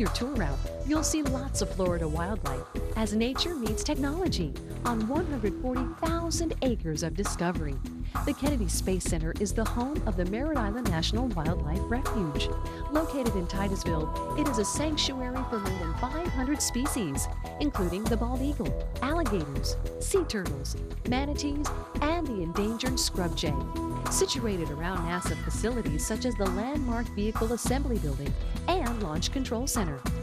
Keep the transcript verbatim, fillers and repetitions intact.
your tour route, you'll see lots of Florida wildlife as nature meets technology on one hundred forty thousand acres of discovery. The Kennedy Space Center is the home of the Merritt Island National Wildlife Refuge. Located in Titusville, it is a sanctuary for more than five hundred species, including the bald eagle, alligators, sea turtles, manatees, and the endangered scrub jay. Situated around NASA facilities such as the landmark Vehicle Assembly Building and Launch Control Center,